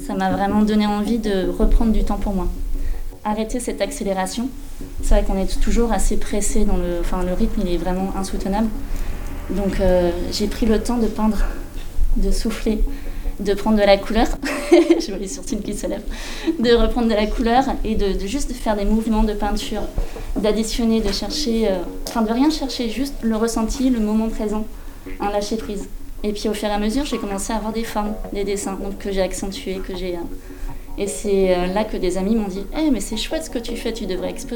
Ça m'a vraiment donné envie de reprendre du temps pour moi. Arrêter cette accélération. C'est vrai qu'on est toujours assez pressé le rythme il est vraiment insoutenable. Donc j'ai pris le temps de peindre, de souffler, de prendre de la couleur. Je vois les sourcils qui se lèvent. De reprendre de la couleur et de juste faire des mouvements de peinture, d'additionner, de chercher, de rien chercher, juste le ressenti, le moment présent, un lâcher prise. Et puis au fur et à mesure, j'ai commencé à avoir des formes, des dessins, donc que j'ai accentués, et c'est là que des amis m'ont dit « mais c'est chouette ce que tu fais, tu devrais exposer ».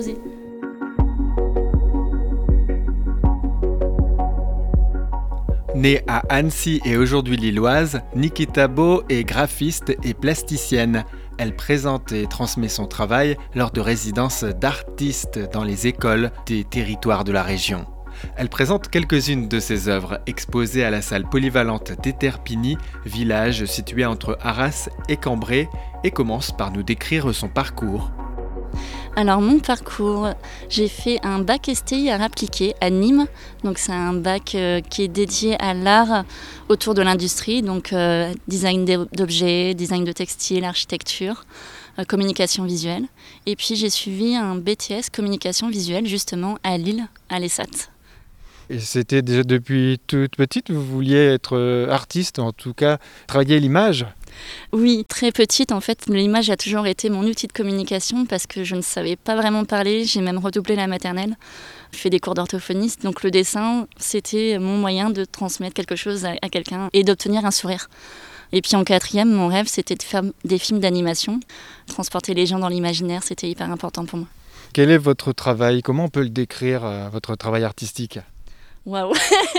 Née à Annecy et aujourd'hui lilloise, Nikita Beau est graphiste et plasticienne. Elle présente et transmet son travail lors de résidences d'artistes dans les écoles des territoires de la région. Elle présente quelques-unes de ses œuvres exposées à la salle polyvalente d'Éterpigny, village situé entre Arras et Cambrai, et commence par nous décrire son parcours. Alors mon parcours, j'ai fait un bac STI art appliqué à Nîmes. Donc c'est un bac qui est dédié à l'art autour de l'industrie, donc design d'objets, design de textiles, architecture, communication visuelle. Et puis j'ai suivi un BTS communication visuelle justement à Lille, à l'ESAT. Et c'était déjà depuis toute petite, vous vouliez être artiste, en tout cas travailler l'image ? Oui, très petite, en fait, l'image a toujours été mon outil de communication parce que je ne savais pas vraiment parler, j'ai même redoublé la maternelle. Je fais des cours d'orthophoniste, donc le dessin, c'était mon moyen de transmettre quelque chose à quelqu'un et d'obtenir un sourire. Et puis en 4e, mon rêve, c'était de faire des films d'animation. Transporter les gens dans l'imaginaire, c'était hyper important pour moi. Quel est votre travail ? Comment on peut le décrire, votre travail artistique ? Waouh.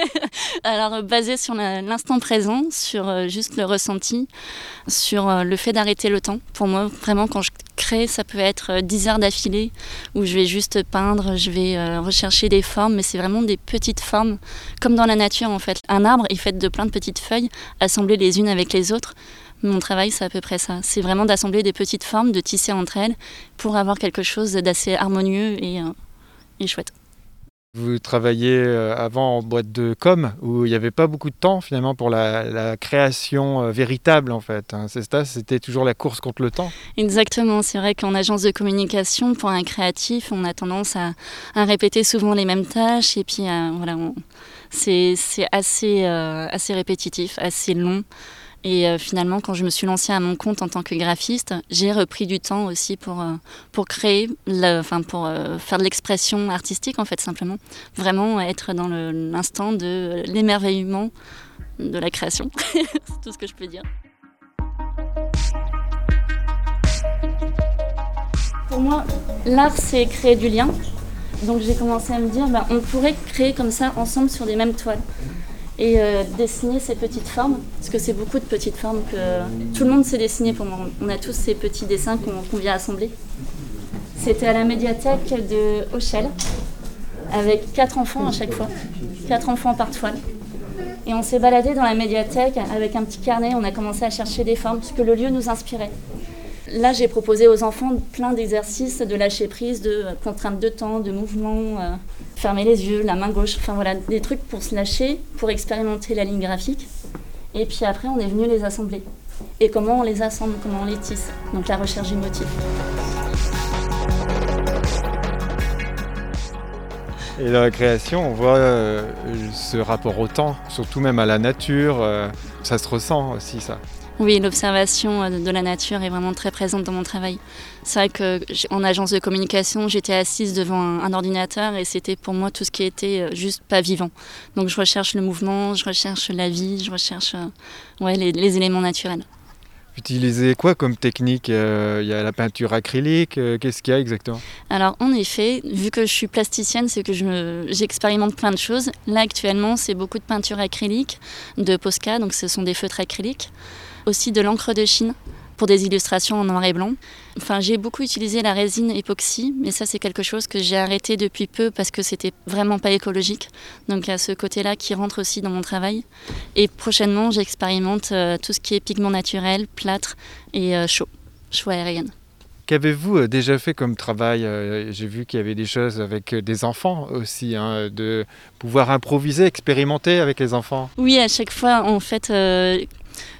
Alors basé sur l'instant présent, sur juste le ressenti, sur le fait d'arrêter le temps. Pour moi, vraiment, quand je crée, ça peut être 10 heures d'affilée où je vais juste peindre, je vais rechercher des formes, mais c'est vraiment des petites formes, comme dans la nature en fait. Un arbre est fait de plein de petites feuilles, assemblées les unes avec les autres. Mon travail, c'est à peu près ça. C'est vraiment d'assembler des petites formes, de tisser entre elles pour avoir quelque chose d'assez harmonieux et chouette. Vous travailliez avant en boîte de com, où il n'y avait pas beaucoup de temps finalement pour la création véritable en fait. C'était toujours la course contre le temps. Exactement, c'est vrai qu'en agence de communication, pour un créatif, on a tendance à répéter souvent les mêmes tâches et puis c'est assez répétitif, assez long. Et finalement, quand je me suis lancée à mon compte en tant que graphiste, j'ai repris du temps aussi pour créer, pour faire de l'expression artistique en fait simplement. Vraiment être dans l'instant de l'émerveillement de la création. C'est tout ce que je peux dire. Pour moi, l'art c'est créer du lien. Donc j'ai commencé à me dire, on pourrait créer comme ça ensemble sur des mêmes toiles. Et dessiner ces petites formes, parce que c'est beaucoup de petites formes que tout le monde sait dessiner pour moi. On a tous ces petits dessins qu'on vient assembler. C'était à la médiathèque de Auchel, avec 4 enfants à chaque fois, 4 enfants par toile. Et on s'est baladé dans la médiathèque avec un petit carnet, on a commencé à chercher des formes, parce que le lieu nous inspirait. Là, j'ai proposé aux enfants plein d'exercices de lâcher prise, de contraintes de temps, de mouvements, fermer les yeux, la main gauche, des trucs pour se lâcher, pour expérimenter la ligne graphique. Et puis après, on est venu les assembler. Et comment on les assemble, comment on les tisse. Donc la recherche du motif. Et dans la création, on voit ce rapport au temps, surtout même à la nature. Ça se ressent aussi, ça. Oui, l'observation de la nature est vraiment très présente dans mon travail. C'est vrai qu'en agence de communication, j'étais assise devant un ordinateur et c'était pour moi tout ce qui était juste pas vivant. Donc je recherche le mouvement, je recherche la vie, je recherche les éléments naturels. Vous utilisez quoi comme technique ? Il y a la peinture acrylique, qu'est-ce qu'il y a exactement ? Alors en effet, vu que je suis plasticienne, c'est que j'expérimente plein de choses. Là actuellement, c'est beaucoup de peinture acrylique, de Posca, donc ce sont des feutres acryliques. Aussi de l'encre de Chine pour des illustrations en noir et blanc. J'ai beaucoup utilisé la résine époxy, mais ça c'est quelque chose que j'ai arrêté depuis peu parce que c'était vraiment pas écologique. Donc il y a ce côté-là qui rentre aussi dans mon travail. Et prochainement, j'expérimente tout ce qui est pigment naturel, plâtre et chaud aérienne. Qu'avez-vous déjà fait comme travail ? J'ai vu qu'il y avait des choses avec des enfants aussi, de pouvoir improviser, expérimenter avec les enfants. Oui, à chaque fois, en fait,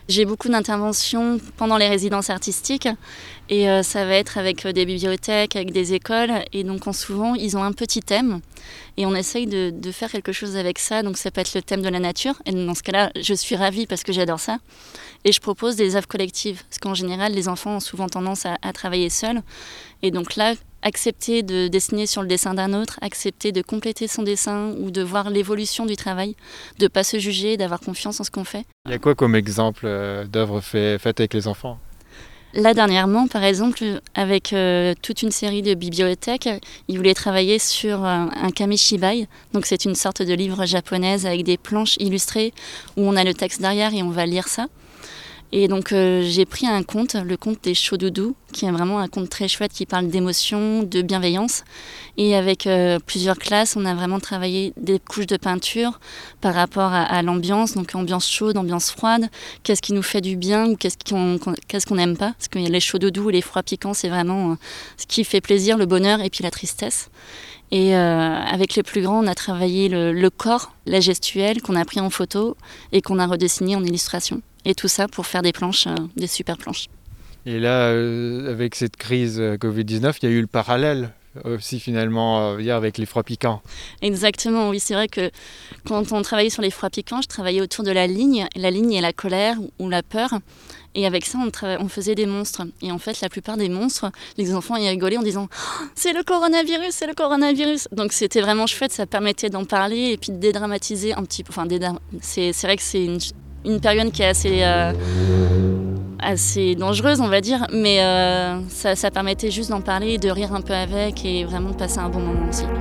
J'ai beaucoup d'interventions pendant les résidences artistiques et ça va être avec des bibliothèques, avec des écoles. Et donc souvent, ils ont un petit thème et on essaye de faire quelque chose avec ça. Donc ça peut être le thème de la nature. Et dans ce cas-là, je suis ravie parce que j'adore ça. Et je propose des œuvres collectives. Parce qu'en général, les enfants ont souvent tendance à travailler seuls. Et donc là, accepter de dessiner sur le dessin d'un autre, accepter de compléter son dessin ou de voir l'évolution du travail, de ne pas se juger, d'avoir confiance en ce qu'on fait. Il y a quoi comme exemple d'œuvres faites avec les enfants ? Là, dernièrement, par exemple, avec toute une série de bibliothèques, ils voulaient travailler sur un kamishibai. Donc, c'est une sorte de livre japonaise avec des planches illustrées où on a le texte derrière et on va lire ça. Et donc j'ai pris un conte, le conte des Shodoudou, qui est vraiment un conte très chouette qui parle d'émotion, de bienveillance. Et avec plusieurs classes, on a vraiment travaillé des couches de peinture par rapport à l'ambiance, donc ambiance chaude, ambiance froide, qu'est-ce qui nous fait du bien ou qu'est-ce qu'on n'aime pas. Parce que les Shodoudou et les froids piquants, c'est vraiment ce qui fait plaisir, le bonheur et puis la tristesse. Et avec les plus grands, on a travaillé le corps, la gestuelle qu'on a pris en photo et qu'on a redessiné en illustration. Et tout ça pour faire des planches, des super planches. Et là, avec cette crise Covid-19, il y a eu le parallèle aussi finalement avec les froids piquants. Exactement, oui, c'est vrai que quand on travaillait sur les froids piquants, je travaillais autour de la ligne. La ligne est la colère ou la peur. Et avec ça, on faisait des monstres. Et en fait, la plupart des monstres, les enfants y rigolaient en disant oh, « c'est le coronavirus, c'est le coronavirus !» Donc c'était vraiment chouette, ça permettait d'en parler et puis de dédramatiser un petit peu. Enfin, c'est vrai que c'est une période qui est assez dangereuse, on va dire, mais ça permettait juste d'en parler, de rire un peu avec et vraiment de passer un bon moment aussi.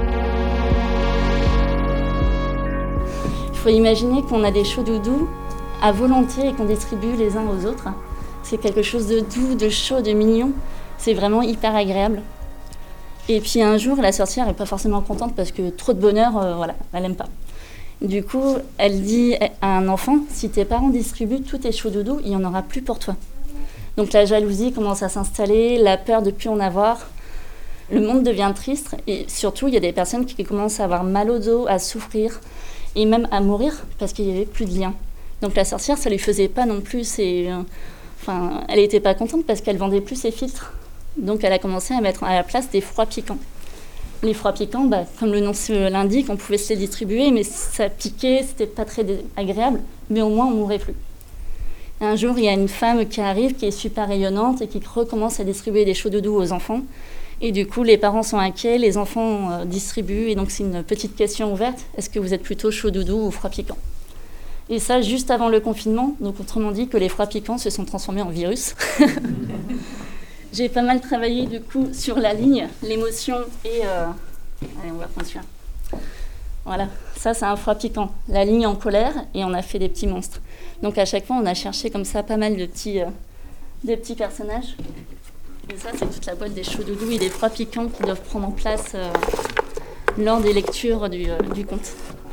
Il faut imaginer qu'on a des Shodoudou à volonté et qu'on distribue les uns aux autres. C'est quelque chose de doux, de chaud, de mignon. C'est vraiment hyper agréable. Et puis un jour, la sorcière n'est pas forcément contente parce que trop de bonheur, elle n'aime pas. Du coup, elle dit à un enfant, si tes parents distribuent tous tes Shodoudou, il n'y en aura plus pour toi. Donc la jalousie commence à s'installer, la peur de ne plus en avoir. Le monde devient triste et surtout, il y a des personnes qui commencent à avoir mal au dos, à souffrir et même à mourir parce qu'il n'y avait plus de lien. Donc la sorcière, ça ne lui faisait pas non plus elle n'était pas contente parce qu'elle vendait plus ses filtres. Donc elle a commencé à mettre à la place des froids piquants. Les froids piquants, comme le nom l'indique, on pouvait se les distribuer, mais ça piquait, c'était pas très agréable, mais au moins on mourrait plus. Et un jour, il y a une femme qui arrive, qui est super rayonnante et qui recommence à distribuer des Shodoudou aux enfants. Et du coup, les parents sont inquiets, les enfants distribuent, et donc c'est une petite question ouverte. Est-ce que vous êtes plutôt Shodoudou ou froid piquant ? Et ça, juste avant le confinement, donc autrement dit que les froids piquants se sont transformés en virus. J'ai pas mal travaillé du coup sur la ligne, l'émotion et... Allez, on va prendre celui-là. Voilà, ça c'est un froid piquant. La ligne en colère et on a fait des petits monstres. Donc à chaque fois, on a cherché comme ça pas mal de petits personnages. Et ça, c'est toute la boîte des Shodoudou et des froids piquants qui doivent prendre en place lors des lectures du conte.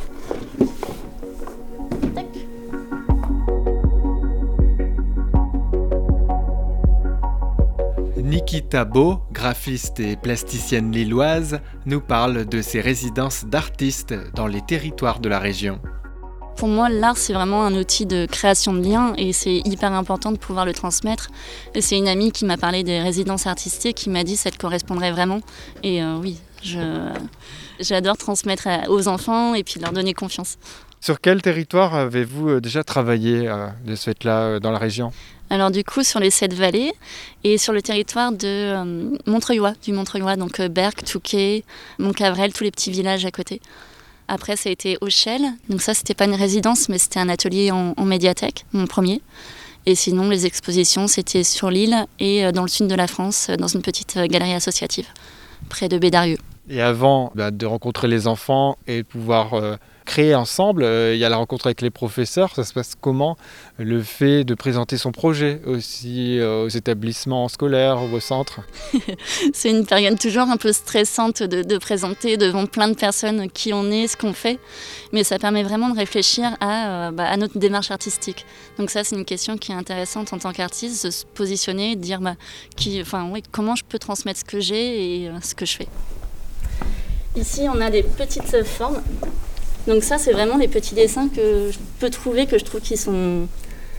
Tac. Nikita Beau, graphiste et plasticienne lilloise, nous parle de ses résidences d'artistes dans les territoires de la région. Pour moi, l'art, c'est vraiment un outil de création de liens et c'est hyper important de pouvoir le transmettre. Et c'est une amie qui m'a parlé des résidences artistiques qui m'a dit que ça te correspondrait vraiment. Et oui, j'adore transmettre aux enfants et puis leur donner confiance. Sur quel territoire avez-vous déjà travaillé de ce fait-là dans la région ? Alors du coup, sur les 7 vallées et sur le territoire de Montreuil, donc Berck, Touquet, Montcavrel, tous les petits villages à côté. Après, ça a été Auchel. Donc ça, c'était pas une résidence, mais c'était un atelier en médiathèque, mon premier. Et sinon, les expositions, c'était sur l'île et dans le sud de la France, dans une petite galerie associative, près de Bédarieux. Et avant de rencontrer les enfants et de pouvoir créer ensemble, il y a la rencontre avec les professeurs. Ça se passe comment, le fait de présenter son projet aussi aux établissements scolaires ou au centre ? C'est une période toujours un peu stressante de présenter devant plein de personnes qui on est, ce qu'on fait. Mais ça permet vraiment de réfléchir à notre démarche artistique. Donc ça, c'est une question qui est intéressante en tant qu'artiste, de se positionner, de dire comment je peux transmettre ce que j'ai et ce que je fais. Ici, on a des petites formes. Donc ça, c'est vraiment les petits dessins que je peux trouver, que je trouve qui sont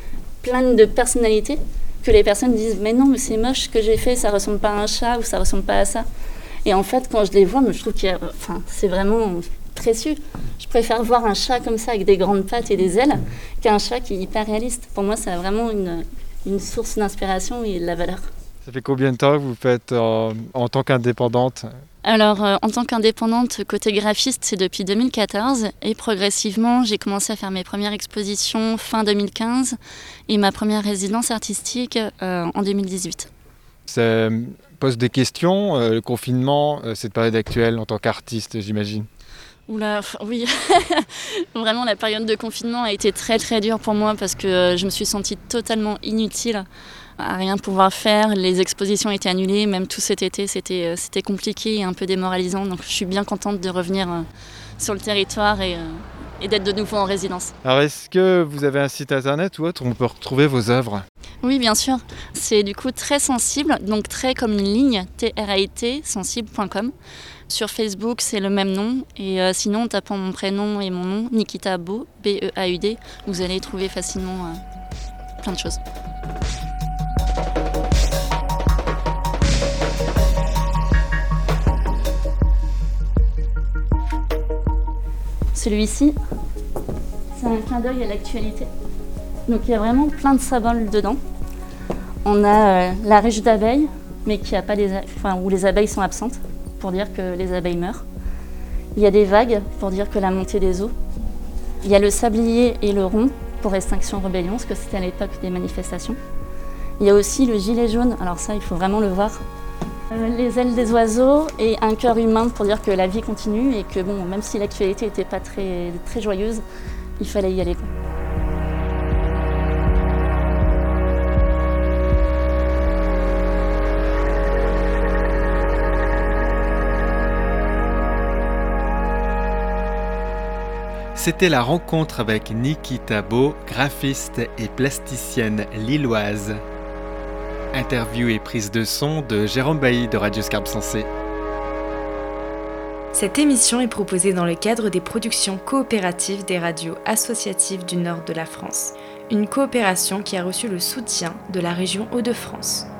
plein de personnalités que les personnes disent « mais non, mais c'est moche ce que j'ai fait, ça ressemble pas à un chat ou ça ressemble pas à ça ». Et en fait, quand je les vois, je trouve que c'est vraiment précieux. Je préfère voir un chat comme ça avec des grandes pattes et des ailes qu'un chat qui est hyper réaliste. Pour moi, ça a vraiment une source d'inspiration et de la valeur. Ça fait combien de temps que vous faites en tant qu'indépendante ? Alors, en tant qu'indépendante, côté graphiste, c'est depuis 2014. Et progressivement, j'ai commencé à faire mes premières expositions fin 2015 et ma première résidence artistique en 2018. Ça pose des questions, le confinement, cette période actuelle en tant qu'artiste, j'imagine. Oula, oui. Vraiment, la période de confinement a été très très dure pour moi parce que je me suis sentie totalement inutile à rien pouvoir faire. Les expositions étaient annulées, même tout cet été, c'était compliqué et un peu démoralisant. Donc je suis bien contente de revenir sur le territoire et d'être de nouveau en résidence. Alors est-ce que vous avez un site internet ou autre où on peut retrouver vos œuvres ? Oui, bien sûr. C'est du coup très sensible, donc très comme une ligne, TRAIT, sensible.com. Sur Facebook, c'est le même nom. Et sinon, en tapant mon prénom et mon nom, Nikita Beaud, B-E-A-U-D, vous allez trouver facilement plein de choses. Celui-ci, c'est un clin d'œil à l'actualité. Donc il y a vraiment plein de symboles dedans. On a la ruche d'abeilles, mais qui a pas où les abeilles sont absentes, pour dire que les abeilles meurent. Il y a des vagues, pour dire que la montée des eaux. Il y a le sablier et le rond, pour Extinction Rébellion, parce que c'était à l'époque des manifestations. Il y a aussi le gilet jaune, alors ça, il faut vraiment le voir. Les ailes des oiseaux et un cœur humain pour dire que la vie continue et que bon, même si l'actualité n'était pas très, très joyeuse, il fallait y aller. C'était la rencontre avec Nikita Beaud, graphiste et plasticienne lilloise. Interview et prise de son de Jérôme Bailly de Radio Scarpe Sensée. Cette émission est proposée dans le cadre des productions coopératives des radios associatives du nord de la France. Une coopération qui a reçu le soutien de la région Hauts-de-France.